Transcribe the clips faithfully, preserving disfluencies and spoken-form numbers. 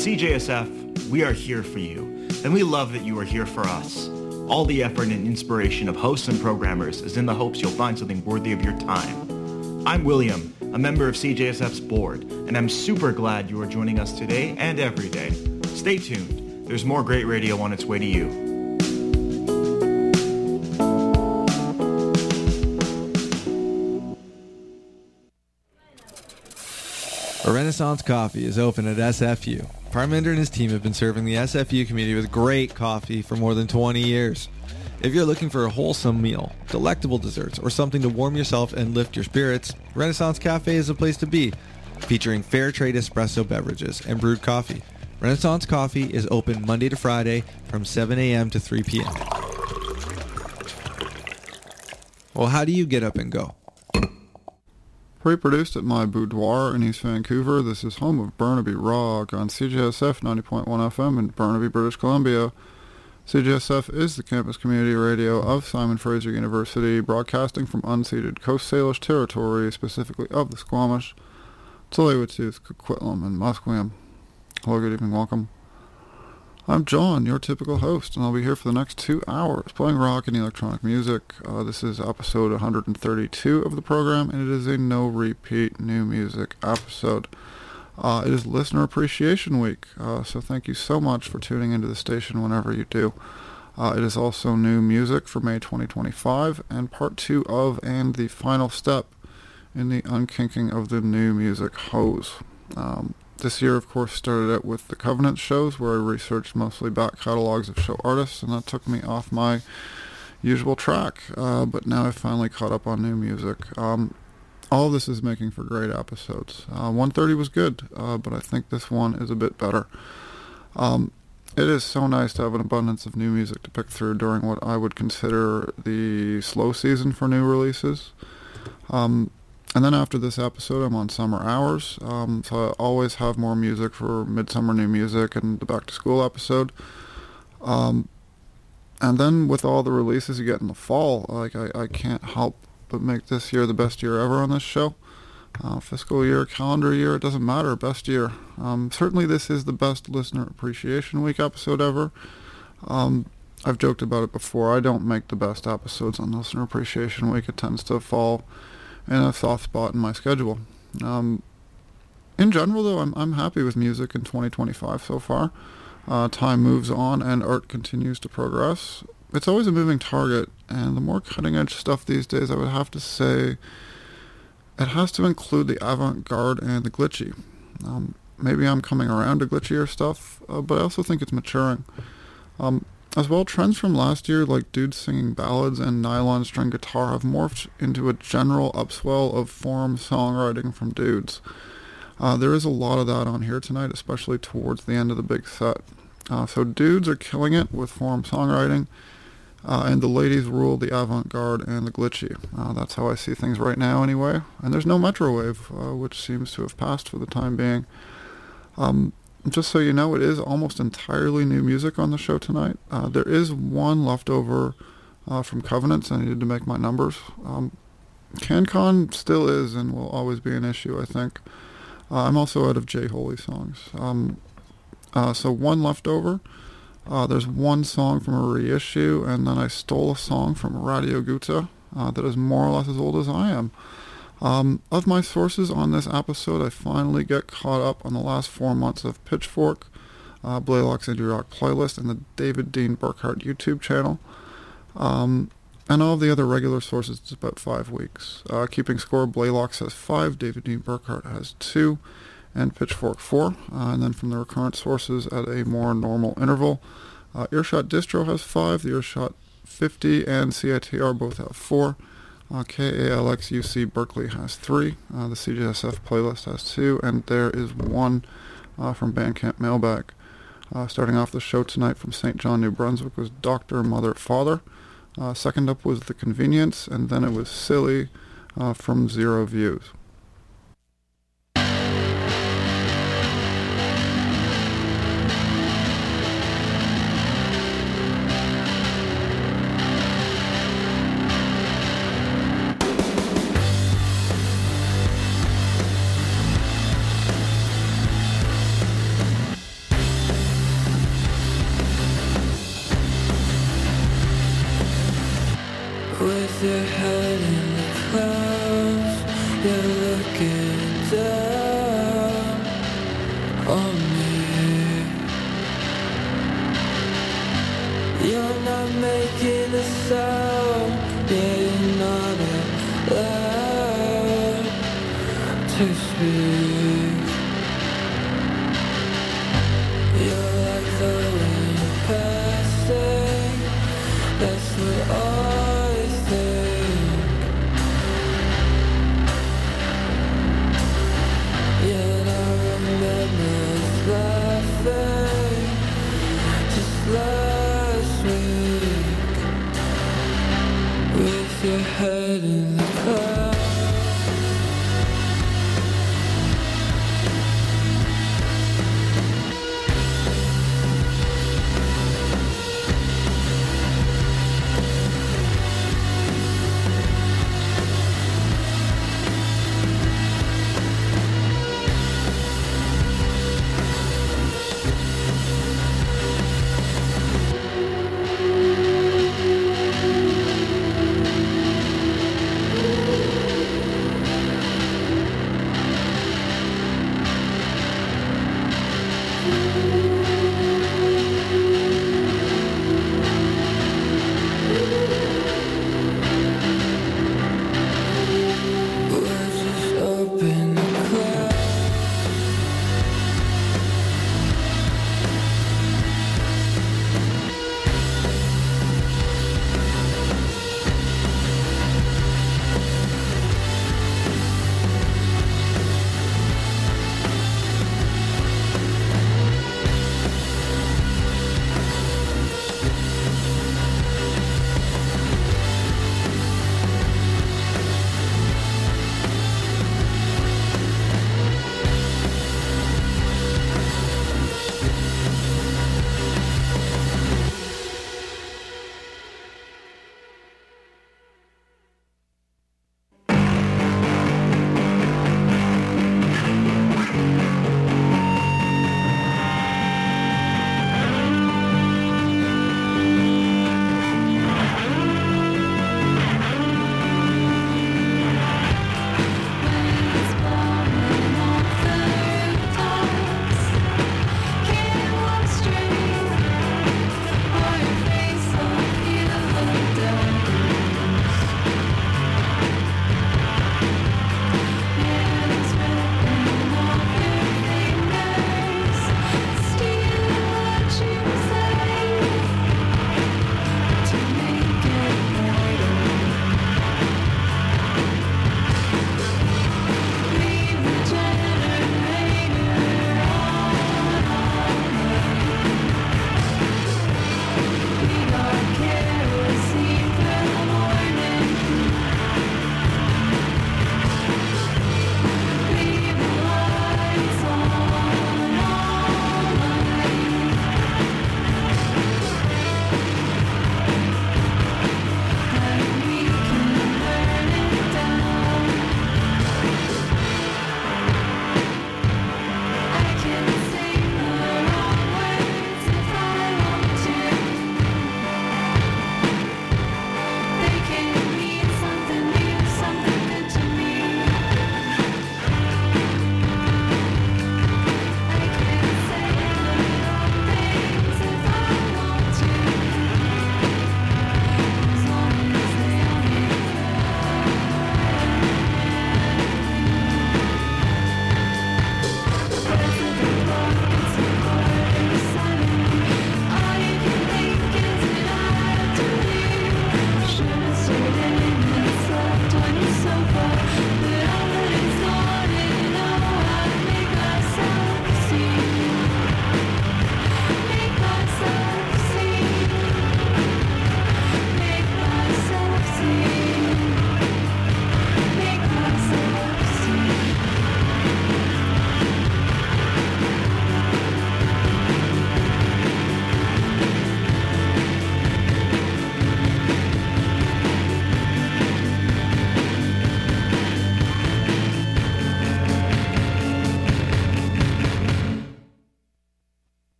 C J S F, we are here for you, and we love that you are here for us. All the effort and inspiration of hosts and programmers is in the hopes you'll find something worthy of your time. I'm William, a member of C J S F's board, and I'm super glad you are joining us today and every day. Stay tuned. There's more great radio on its way to you. A Renaissance Coffee is open at S F U. Parminder and his team have been serving the S F U community with great coffee for more than twenty years. If you're looking for a wholesome meal, delectable desserts, or something to warm yourself and lift your spirits, Renaissance Cafe is the place to be. Featuring fair trade espresso beverages and brewed coffee, Renaissance Coffee is open Monday to Friday from seven a.m. to three p.m. Well, how do you get up and go? Pre-produced at my boudoir in East Vancouver, this is home of Burnaby Rock on C J S F ninety point one F M in Burnaby, British Columbia. C J S F is the campus community radio of Simon Fraser University, broadcasting from unceded Coast Salish territory, specifically of the Squamish, Tsleil-Waututh, Coquitlam, and Musqueam. Hello, good evening, welcome. I'm John, your typical host, and I'll be here for the next two hours playing rock and electronic music. Uh, this is episode one hundred thirty-two of the program, and it is a no-repeat new music episode. Uh, it is Listener Appreciation Week, uh, so thank you so much for tuning into the station whenever you do. Uh, it is also new music for May twenty twenty-five, and part two of and the final step in the unkinking of the new music hose. Um, This year, of course, started out with the Covenant shows, where I researched mostly back catalogs of show artists, and that took me off my usual track. Uh, but now I've finally caught up on new music. Um, all of this is making for great episodes. Uh, one thirty was good, uh, but I think this one is a bit better. Um, it is so nice to have an abundance of new music to pick through during what I would consider the slow season for new releases. Um, And then after this episode, I'm on summer hours, um, so I always have more music for Midsummer New Music and the Back to School episode. Um, and then with all the releases you get in the fall, like I, I can't help but make this year the best year ever on this show. Uh, fiscal year, calendar year, it doesn't matter, best year. Um, certainly this is the best Listener Appreciation Week episode ever. Um, I've joked about it before, I don't make the best episodes on Listener Appreciation Week. It tends to fall in a soft spot in my schedule. Um, in general, though, I'm I'm happy with music in twenty twenty-five so far. Uh, time moves on and art continues to progress. It's always a moving target, and the more cutting-edge stuff these days, I would have to say, it has to include the avant-garde and the glitchy. Um, maybe I'm coming around to glitchier stuff, uh, but I also think it's maturing. Um, As well, trends from last year, like dudes singing ballads and nylon string guitar, have morphed into a general upswell of forum songwriting from dudes. Uh, there is a lot of that on here tonight, especially towards the end of the big set. Uh, so dudes are killing it with forum songwriting, uh, and the ladies rule the avant-garde and the glitchy. Uh, that's how I see things right now, anyway. And there's no Metrowave, uh, which seems to have passed for the time being. Um... Just so you know, it is almost entirely new music on the show tonight. Uh, there is one leftover uh, from Covenants. I needed to make my numbers. Um, CanCon still is and will always be an issue, I think. Uh, I'm also out of J. Holy songs. Um, uh, so one leftover. Uh, there's one song from a reissue, and then I stole a song from Radio Guta uh, that is more or less as old as I am. Um, of my sources on this episode, I finally get caught up on the last four months of Pitchfork, uh, Blaylock's Indie Rock playlist, and the David Dean Burkhart YouTube channel. Um, and all of the other regular sources, it's about five weeks. Uh, keeping score, Blaylock has five, David Dean Burkhart has two, and Pitchfork four. Uh, and then from the recurrent sources at a more normal interval, uh, Earshot Distro has five, the Earshot fifty and C I T R both have four. Uh, K A L X U C Berkeley has three, uh, the C J S F playlist has two, and there is one uh, from Bandcamp Mailbag. Uh, starting off the show tonight from Saint John, New Brunswick was Doctor Mother Father. Uh, second up was The Convenience, and then it was Silly uh, from Zero Views. down on me. You're not making a sound, yeah, you're not allowed to speak. You're like the wind passing, that's what I think. Yet I remember us laughing just last week, with your head in the clouds.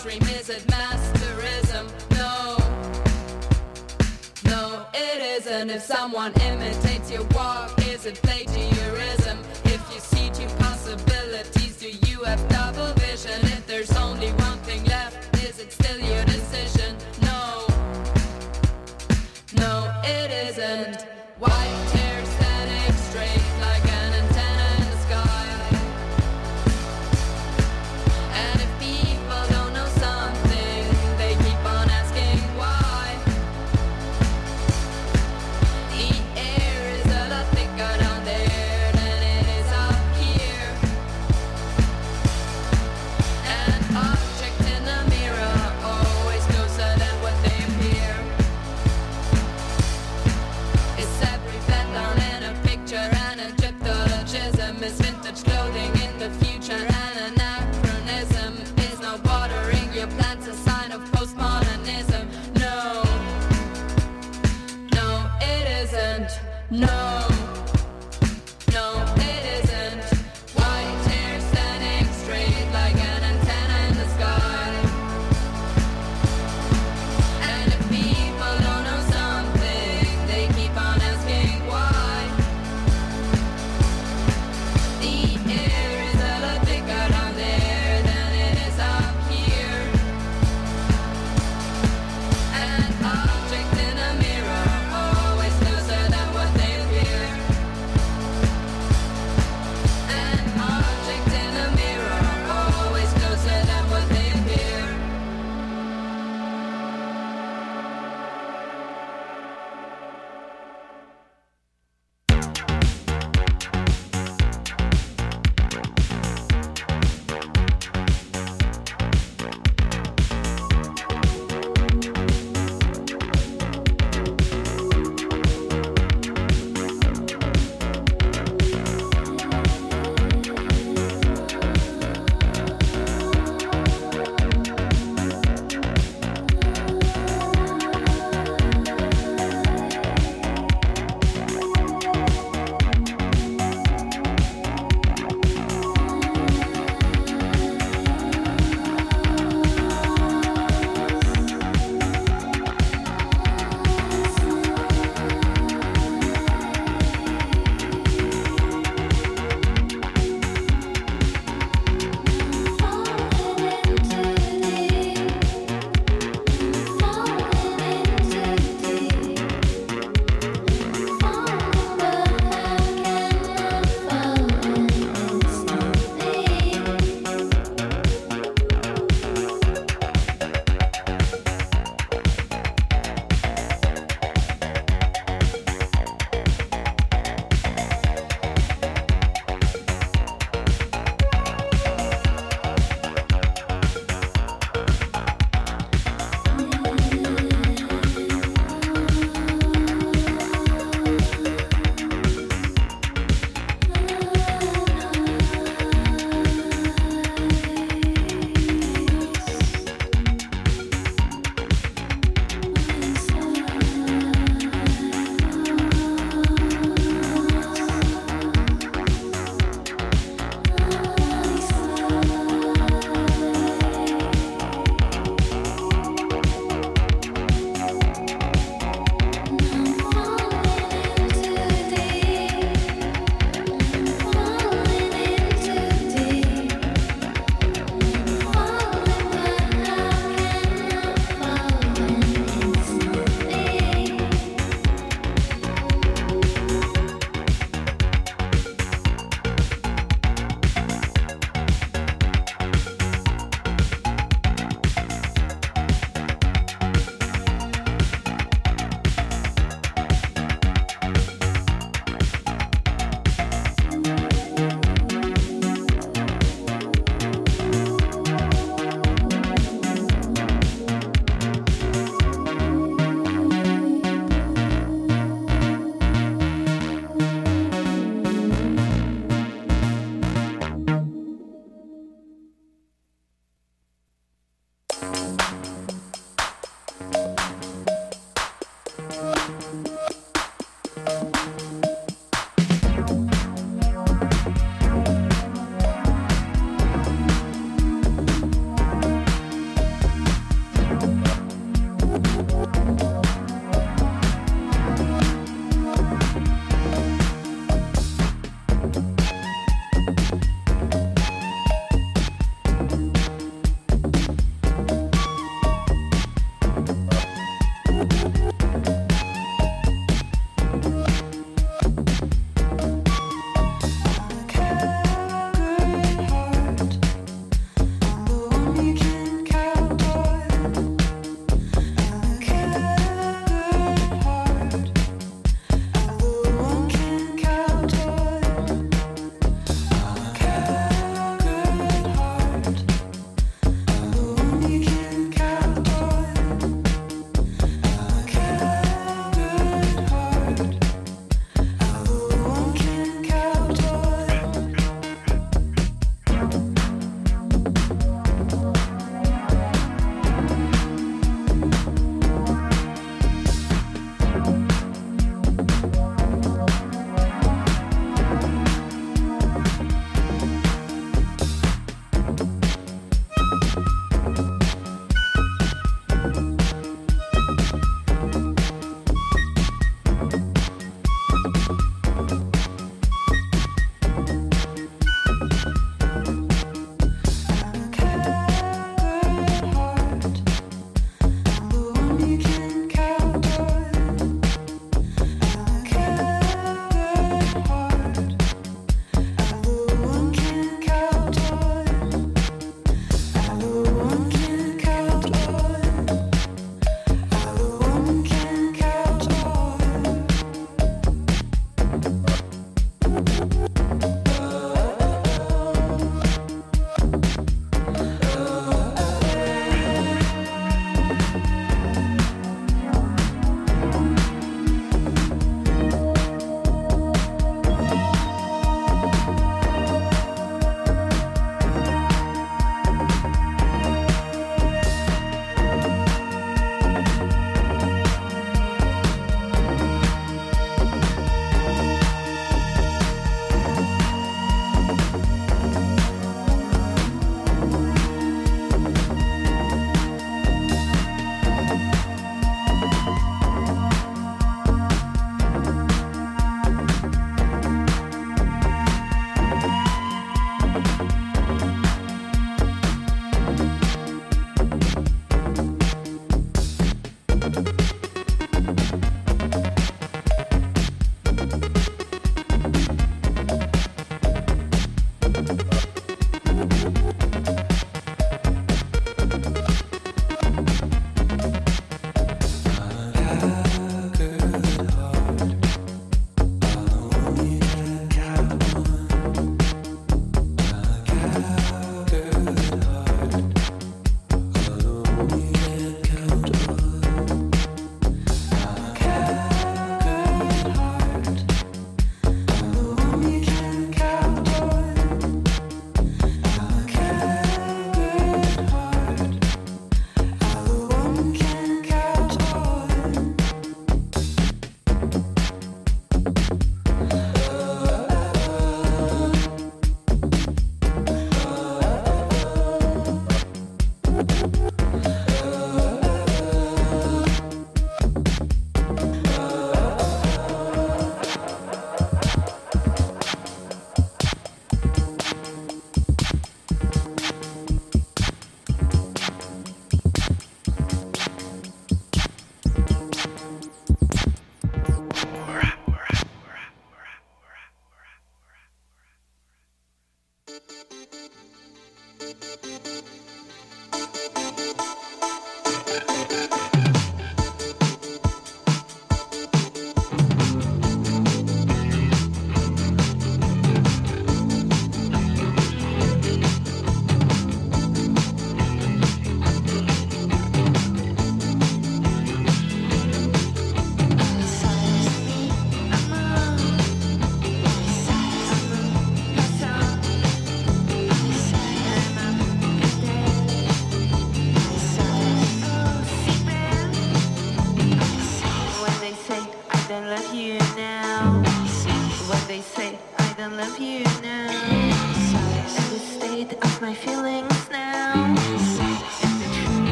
mainstream? Is it masterism? No. No, it isn't. If someone imitates your walk, is it plagiarism? If you see two possibilities, do you have double vision? If there's only one thing left, is it still your decision? No. No, it isn't. White hair standing straight like an antenna in the sky. And if people don't know something, they keep on asking why. The air is a lot thicker down there than it is up here. An object in a mirror always closer than what they appear. It's every bend in a picture, and Egyptologism is vintage clothing in the future, and anachronism is now watering your plants, a sign of postmodernism. No, no, it isn't. No, no, it isn't. White hair standing straight like an antenna in the sky. And if people don't know something, they keep on asking why. The air is a lot thicker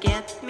get